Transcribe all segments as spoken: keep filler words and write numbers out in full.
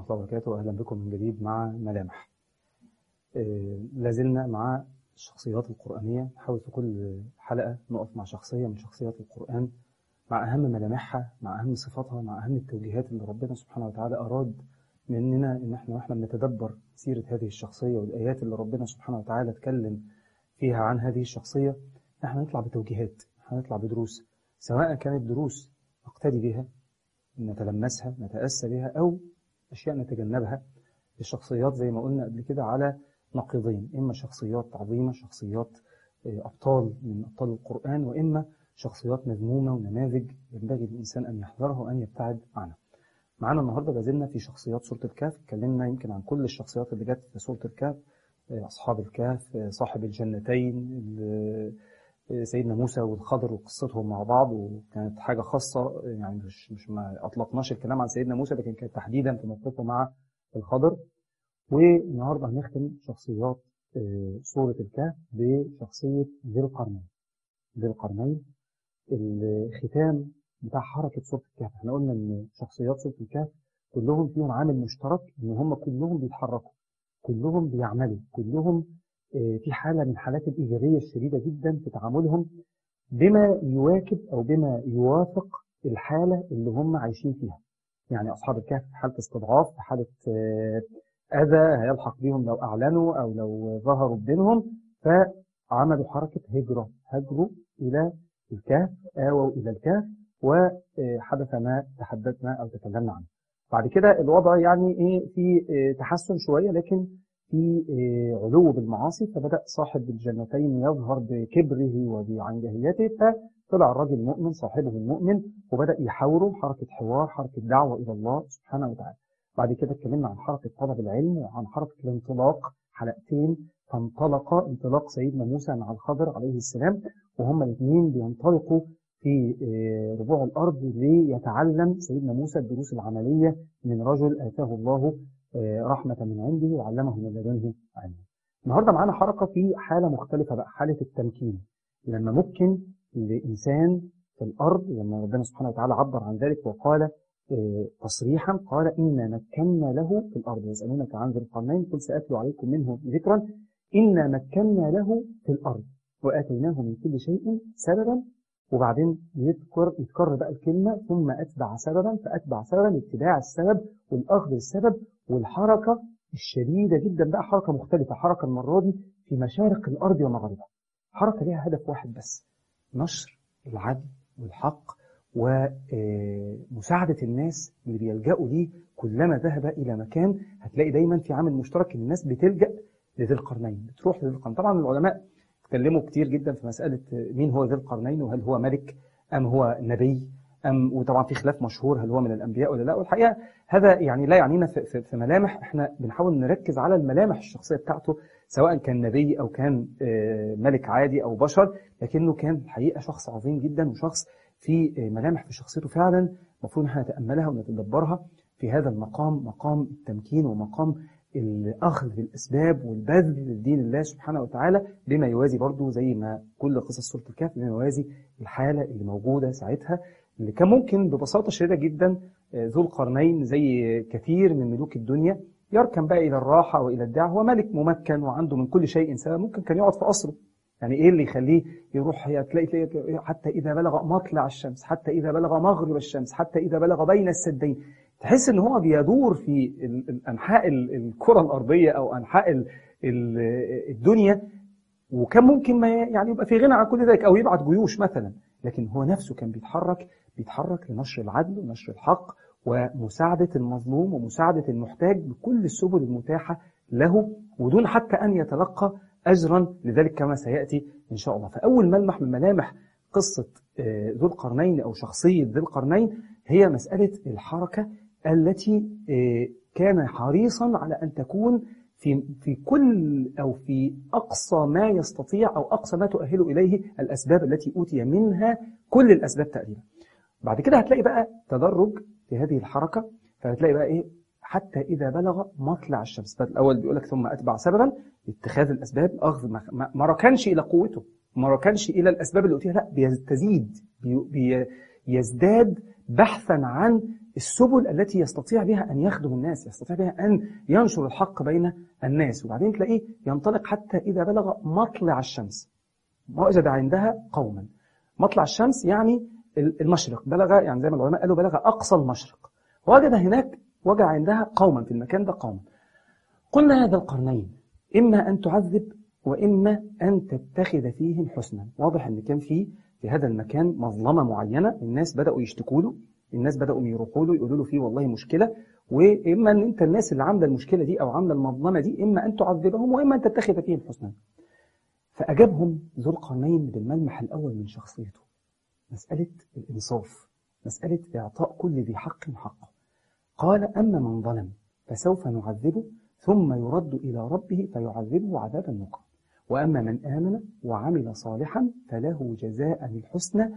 الله وبركاته. أهلا بكم من جديد مع ملامح. آه لازلنا مع الشخصيات القرآنية، نحاول في كل حلقة نقف مع شخصية من شخصيات القرآن، مع أهم ملامحها، مع أهم صفاتها، مع أهم التوجيهات اللي ربنا سبحانه وتعالى أراد مننا إن احنا واحنا بنتدبر سيرة هذه الشخصية والآيات اللي ربنا سبحانه وتعالى اتكلم فيها عن هذه الشخصية، احنا نطلع بتوجيهات، احنا نطلع بدروس، سواء كانت دروس نقتدي بها، نتلمسها، نتأسى بها، أو أشياء نتجنبها. الشخصيات زي ما قلنا قبل كده على نقيضين، إما شخصيات عظيمة، شخصيات أبطال من أبطال القرآن، وإما شخصيات مذمومة ونماذج ينبغي للإنسان أن يحذرها وأن يبتعد عنها. معنا النهاردة لازلنا في شخصيات سورة الكهف. اتكلمنا يمكن عن كل الشخصيات اللي جت في سورة الكهف، أصحاب الكهف، صاحب الجنتين، سيدنا موسى والخضر وقصتهم مع بعض، وكانت حاجة خاصة، يعني مش مش ما أطلقناش الكلام عن سيدنا موسى، لكن كانت تحديدا في موقفه مع الخضر. والنهاردة هنختم شخصيات سورة الكهف بشخصية ذي القرنين. ذي القرنين الختام بتاع حركة سورة الكهف. احنا قلنا ان شخصيات سورة الكهف كلهم فيهم عامل مشترك، ان هم كلهم بيتحركوا، كلهم بيعملوا، كلهم في حالة من حالات الإيجابية الشديدة جدا في تعاملهم بما يواكب أو بما يوافق الحالة اللي هم عايشين فيها. يعني أصحاب الكهف في حالة استضعاف، في حالة أذى هيلحق بهم لو أعلنوا أو لو ظهروا بدينهم، فعملوا حركة هجرة، هجروا إلى الكهف، آووا إلى الكهف، وحدث ما تحدثنا أو تكلمنا عنه. بعد كده الوضع يعني إيه، في تحسن شوية، لكن في علو بالمعاصي، فبدأ صاحب الجنتين يظهر بكبره وبعنجهيته، فطلع الرجل المؤمن صاحبه المؤمن وبدأ يحاوره، حركة حوار، حركة دعوة إلى الله سبحانه وتعالى. بعد كده اتكلمنا عن حركة طلب العلم وعن حركة الانطلاق، حلقتين، فانطلق انطلاق سيدنا موسى مع الخضر عليه السلام، وهما الاثنين بينطلقوا في ربوع الأرض ليتعلم سيدنا موسى الدروس العملية من رجل آتاه الله رحمة من عنده وعلمه من لدنه علما. النهاردة معانا حركة في حالة مختلفة بقى، حالة التمكين، لما ممكن لإنسان في الأرض، لما ربنا سبحانه وتعالى عبر عن ذلك وقال تصريحا، قال إنا مكنا له في الأرض، يسألونك عن ذي القرنين قل سأتلو عليكم منه ذكرا، إنا مكنا له في الأرض وآتيناه من كل شيء سببا. وبعدين يذكر يتكرر بقى الكلمة ثم أتبع سببا، فأتبع سببا، اتباع السبب والأخذ السبب، والحركة الشديدة جدا بقى حركة مختلفة، حركة المرة دي في مشارق الأرض ومغاربها، حركة لها هدف واحد بس، نشر العدل والحق ومساعدة الناس اللي بيلجأوا ليه. كلما ذهب إلى مكان هتلاقي دايما في عامل مشترك، الناس بتلجأ لذي القرنين، بتروح لذي القرنين. طبعا العلماء تكلموا كتير جدا في مسألة مين هو ذي القرنين، وهل هو ملك أم هو نبي أم، وطبعا في خلاف مشهور هل هو من الأنبياء ولا لا. والحقيقة هذا يعني لا يعنينا في, في, في ملامح، احنا بنحاول نركز على الملامح الشخصية بتاعته، سواء كان نبي أو كان ملك عادي أو بشر، لكنه كان الحقيقة شخص عظيم جدا، وشخص في ملامح في شخصيته فعلا المفروض احنا نتأملها ونتدبرها في هذا المقام، مقام التمكين ومقام الأخذ بالأسباب والبذل لدين الله سبحانه وتعالى، بما يوازي برضو زي ما كل قصص سورة الكهف بما يوازي الحالة اللي موجودة ساعتها، اللي كان ممكن ببساطة شديدة جدا ذو القرنين زي كثير من ملوك الدنيا يركن بقى إلى الراحة وإلى الدعوة. هو ملك ممكن وعنده من كل شيء سبب، ممكن كان يقعد في قصره، يعني إيه اللي يخليه يروح؟ تلاقي تلاقي حتى إذا بلغ مطلع الشمس، حتى إذا بلغ مغرب الشمس، حتى إذا بلغ بين السدين، تحس ان هو بيدور في انحاء الكره الارضيه او انحاء الدنيا، وكان ممكن ما يعني يبقى في غنى عن كل ذلك او يبعت جيوش مثلا، لكن هو نفسه كان بيتحرك بيتحرك لنشر العدل ونشر الحق ومساعده المظلوم ومساعده المحتاج بكل السبل المتاحه له، ودون حتى ان يتلقى اجرا لذلك كما سياتي ان شاء الله. فاول ملمح من ملامح قصه ذو القرنين او شخصيه ذي القرنين هي مساله الحركه التي كان حريصا على أن تكون في في كل أو في أقصى ما يستطيع أو أقصى ما تؤهل إليه الأسباب التي أوتي منها كل الأسباب تقريبا. بعد كده هتلاقي بقى تدرج في هذه الحركة، فهتلاقي بقى إيه حتى إذا بلغ مطلع الشمس. الأول بيقولك ثم أتبع سببا، اتخاذ الأسباب، أخذ ما, ما ركنش إلى قوته، ما ركنش إلى الأسباب اللي أوتيها، لا بيزداد بيزداد بحثا عن السبل التي يستطيع بها أن يخدم الناس، يستطيع بها أن ينشر الحق بين الناس. وبعدين تلاقيه ينطلق حتى إذا بلغ مطلع الشمس وجد عندها قوما. مطلع الشمس يعني المشرق، بلغ يعني زي ما العلماء قالوا بلغ أقصى المشرق، وجد هناك وجد عندها قوما في المكان ده قوما. قلنا هذا القرنين إما أن تعذب وإما أن تتخذ فيهم حسنا. واضح أن كان فيه في هذا المكان مظلمة معينة، الناس بدأوا يشتكوا له، الناس بدأوا يروحوا له يقولوا له فيه والله مشكلة، وإما أن أنت الناس اللي عاملة المشكلة دي أو عاملة المظلمة دي إما أن تعذبهم وإما أن تتخذ فيهم حسنا. فأجابهم ذو القرنين بالملمح الأول من شخصيته، مسألة الإنصاف، مسألة إعطاء كل ذي حق حقه. قال أما من ظلم فسوف نعذبه ثم يرد إلى ربه فيعذبه عذابا نكرا، وأما من آمن وعمل صالحا فله جزاء الحسنى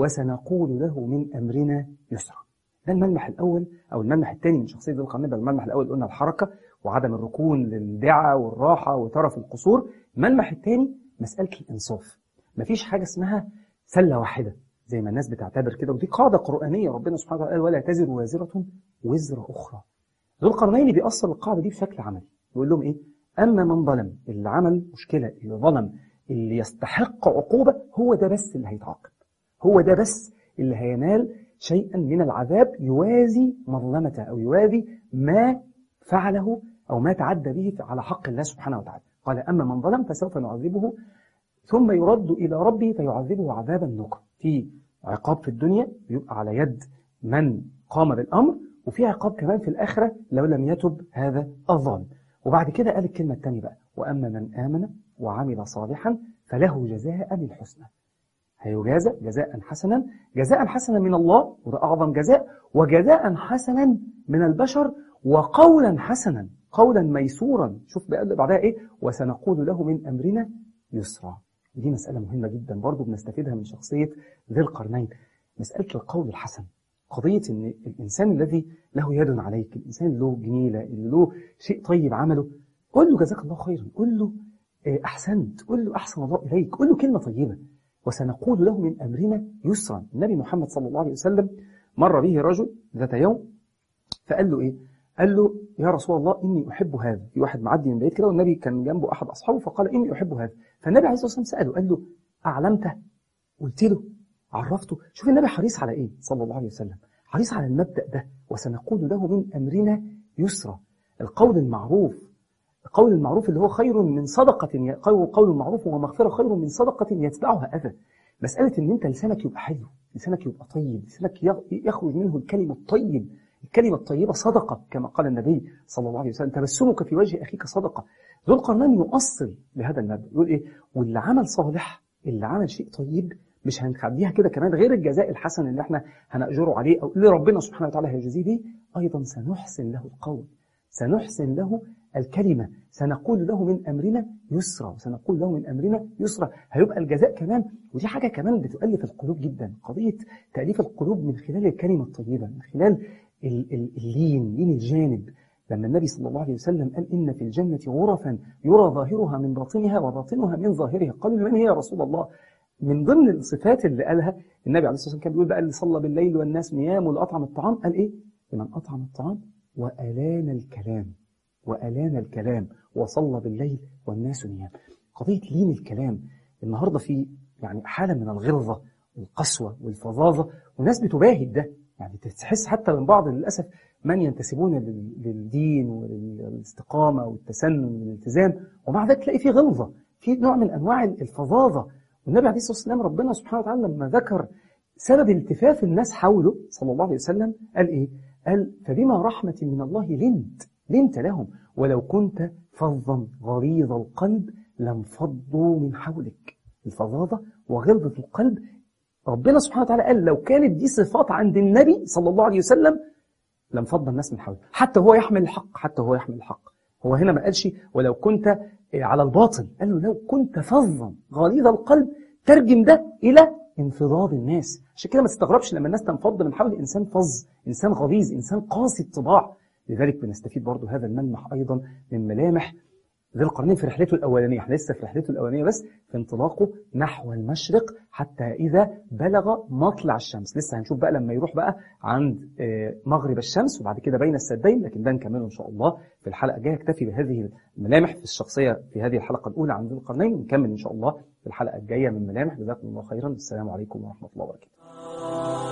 وسنقول له من أمرنا يسرا. ده الملمح الأول أو الملمح الثاني من شخصية ذو القرنين. الملمح الأول قلنا الحركة وعدم الركون للدعاء والراحة وطرف القصور. الملمح الثاني مسألة الإنصاف. مفيش حاجة اسمها سلة واحدة زي ما الناس بتعتبر كده، ودي قاعدة قرآنية ربنا سبحانه وتعالى ولا تزر وازرة وزر أخرى. ذو القرنين بيأصل القاعدة دي بشكل عملي، يقول لهم إيه؟ أما من ظلم، اللي عمل مشكلة، اللي ظلم، اللي يستحق عقوبة، هو ده بس اللي هيتعاقب، هو ده بس اللي هينال شيئا من العذاب يوازي مظلمته أو يوازي ما فعله أو ما تعدى به على حق الله سبحانه وتعالى. قال أما من ظلم فسوف نعذبه ثم يرد إلى ربه فيعذبه عذابا نكرا. في عقاب في الدنيا يبقى على يد من قام بالأمر، وفي عقاب كمان في الآخرة لو لم يتب هذا الظالم. وبعد كده قال الكلمة الثانية بقى، وأما من آمن وعمل صالحا فله جزاء الحسنى، هيجازى جزاء حسنا، جزاء حسنا من الله وده أعظم جزاء، وجزاء حسنا من البشر، وقولا حسنا، قولا ميسورا. شوف بقى بعدها إيه؟ وسنقول له من أمرنا يسرا. دي مسألة مهمة جدا برضو بنستفيدها من شخصية ذي القرنين، مسألة القول الحسن. قضية إن الإنسان الذي له يد عليك، الإنسان اللي له جميلة، اللي له شيء طيب عمله، قل له جزاك الله خيرا، قل له أحسنت، قل له أحسن الله إليك، قل له كلمة طيبة. وسنقول له من أمرنا يسرا. النبي محمد صلى الله عليه وسلم مر به رجل ذات يوم فقال له إيه؟ قال له يا رسول الله إني أحب هذا. في واحد معدي من بعيد كده والنبي كان جنبه أحد أصحابه فقال إني أحب هذا. فالنبي عليه الصلاة والسلام سأله قال له أعلمته؟ قلت له؟ عرفته؟ شوف النبي حريص على إيه صلى الله عليه وسلم، حريص على المبدأ ده. وسنقول له من أمرنا يسرا. القول المعروف، القول المعروف اللي هو خير من صدقة، قول المعروف ومغفرة خير من صدقة يتبعها أذى. مسألة إن أنت لسانك يبقى حلو، لسانك يبقى طيب، لسانك يخرج منه الكلمة الطيب. الكلمة الطيبة صدقة كما قال النبي صلى الله عليه وسلم، تبسمك في وجه أخيك صدقة. ذو القرنين يؤصل بهذا المبدأ، يقول إيه؟ واللي عمل صالح، اللي عمل شيء طيب، مش هنخليها كده كمان غير الجزاء الحسن اللي احنا هنأجره عليه أو اللي ربنا سبحانه وتعالى هيجزيه به، أيضا سنحسن له القول، سنحسن له الكلمة، سنقول له من أمرنا يسرا، سنقول له من أمرنا يسرا. هيبقى الجزاء كمان، ودي حاجة كمان بتؤلف القلوب جدا، قضية تأليف القلوب من خلال الكلمة الطيبة، من خلال اللين، لين الجانب. لما النبي صلى الله عليه وسلم قال إن في الجنة غرفا يرى ظاهرها من باطنها وباطنها من ظاهرها، قالوا من هي يا رسول الله؟ من ضمن الصفات اللي قالها النبي عليه الصلاة والسلام كان بيقول بقى اللي صلى بالليل والناس نيام واللي أطعم الطعام، قال إيه؟ لمن أطعم الطعام وألان الكلام، وألان الكلام وصلى بالليل والناس نيام. قضية لين الكلام النهاردة في يعني حالة من الغلظة والقسوة والفظاظة، والناس بتباهي ده، يعني تحس حتى من بعض للأسف من ينتسبون للدين والاستقامة والتسنن والالتزام، ومع ذلك تلاقي في غلظة، في نوع من أنواع الفظاظة. والنبي عليه الصلاة والسلام ربنا سبحانه وتعالى لما ذكر سبب التفاف الناس حوله صلى الله عليه وسلم قال إيه؟ قال فبما رحمة من الله لنت لنت لهم ولو كنت فظا غليظ القلب لانفضوا من حولك. الفظاظة وغلظة القلب، ربنا سبحانه وتعالى قال لو كانت دي صفات عند النبي صلى الله عليه وسلم لانفض الناس من حوله، حتى هو يحمل الحق، حتى هو يحمل الحق. هو هنا ما قالش ولو كنت على الباطل، قال له لو كنت فظا غليظ القلب، ترجم ده إلى انفضاض الناس. عشان كده ما تستغربش لما الناس تنفض من حول إنسان فظ، إنسان غليظ، إنسان قاسي الطباع. لذلك بنستفيد برضو هذا الملمح أيضا من ملامح ذي القرنين في رحلته الأولانية، احنا لسه في رحلته الأولانية بس، في انطلاقه نحو المشرق حتى إذا بلغ مطلع الشمس. لسه هنشوف بقى لما يروح بقى عند مغرب الشمس وبعد كده بين السدين، لكن ده نكمله إن شاء الله في الحلقة الجاية. اكتفي بهذه الملامح في الشخصية في هذه الحلقة الأولى عن ذي القرنين، ونكمل إن شاء الله في الحلقة الجاية من ملامح. جزاكم الله خيرا، السلام عليكم ورحمة الله وبركاته.